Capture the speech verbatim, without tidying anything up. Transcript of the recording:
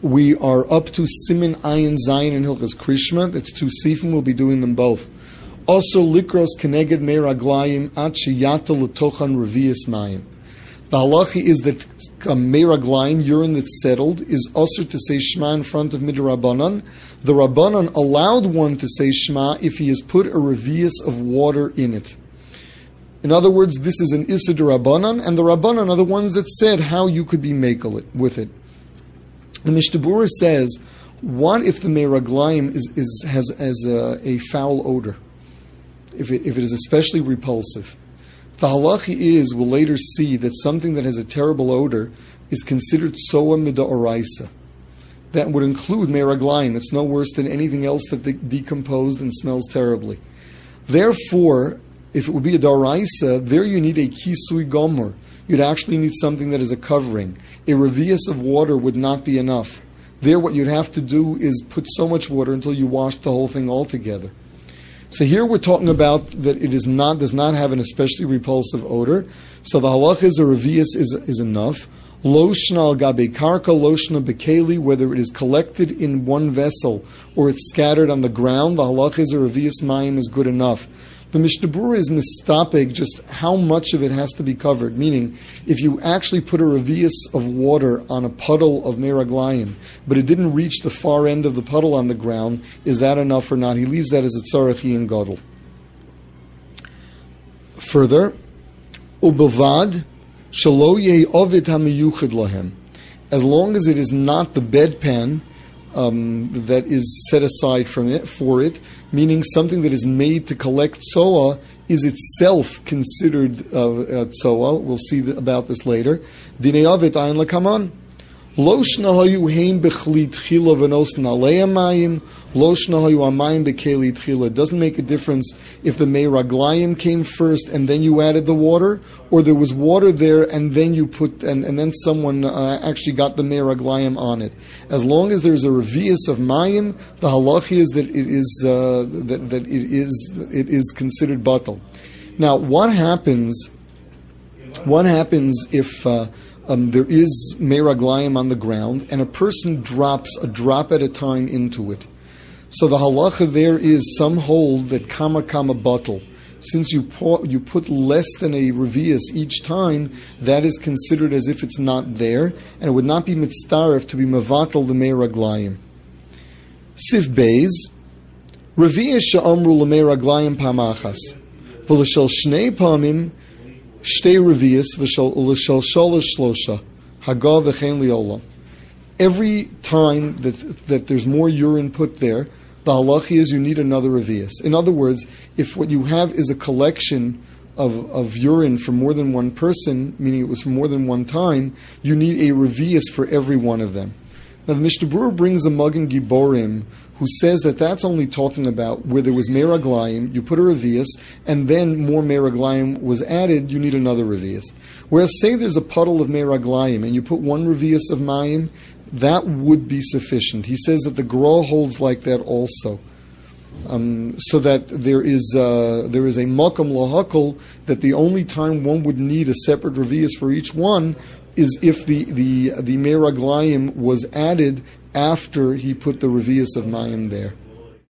We are up to Siman Ayin Zayin and Hilchas Krishma. That's two sifim. We'll be doing them both. Also, Likros Keneged Meiraglayim At Sheyata L'Tochan Revius Mayim. The halachi is that a Meiraglayim, urine that's settled, is usher to say Shema in front of Midrabanan. The Rabbanan allowed one to say Shema if he has put a revius of water in it. In other words, this is an Issa de Rabbanan, and the Rabbanan are the ones that said how you could be makel it with it. The Mishnah Berurah says, what if the Meiraglayim is, is, has, has a, a foul odor? If it, if it is especially repulsive. The halachi is, we'll later see, that something that has a terrible odor is considered soa mid'oraisa. That would include meiraglayim. It's no worse than anything else that de- decomposed and smells terribly. Therefore, if it would be a daraisa, there you need a kisui gomer. You'd actually need something that is a covering. A revius of water would not be enough. There what you'd have to do is put so much water until you wash the whole thing altogether. So here we're talking about that it is not does not have an especially repulsive odor. So the halach is a revius is is enough. Loshna al gabe karka, loshna bekeli, whether it is collected in one vessel or it's scattered on the ground, the halach is a revius mayim is good enough. The Mishnah Berurah is mistapeg just how much of it has to be covered. Meaning, if you actually put a revius of water on a puddle of meiraglayim, but it didn't reach the far end of the puddle on the ground, is that enough or not? He leaves that as a tzarachi and gadol. Further, ubavad shelo yehi ovid hamiyuchid lahem. As long as it is not the bedpan um, that is set aside from it for it, meaning something that is made to collect tzoa is itself considered uh, uh, tzoa. We'll see th- about this later. Dinei avet ayin lakaman. Lo shnahayu heim bechli tchila v'nos nalei amayim. Lo shnahayu amayim bekeli tchila. It doesn't make a difference if the meiraglayim came first and then you added the water, or there was water there and then you put and, and then someone uh, actually got the meiraglayim on it. As long as there's a revius of mayim, the halachi is that it is uh, that that it is it is considered batal. Now, what happens? What happens if uh, um, there is meiraglayim on the ground and a person drops a drop at a time into it? So the halacha there is some hold that kama kama batal. Since you pour, you put less than a revius each time, that is considered as if it's not there, and it would not be mitzdaref to be mavatal the meiraglayim. Sif beis revius she'amru lemeiraglayim pamachas v'l'shel shnei pamim shtei revius v'shel shalosh shlosha hagav v'chein liolam. Every time that that there's more urine put there, the halachi is you need another revius. In other words, if what you have is a collection of, of urine from more than one person, meaning it was from more than one time, you need a revius for every one of them. Now the Mishnah Berurah brings a Magen Giborim who says that that's only talking about where there was meiraglayim, you put a revius, and then more meiraglayim was added, you need another revius. Whereas say there's a puddle of meiraglayim and you put one revius of mayim, that would be sufficient. He says that the Gra holds like that also, um, so that there is uh, there is a makam lahakol that the only time one would need a separate revius for each one is if the the the meiraglayim was added after he put the revius of mayim there.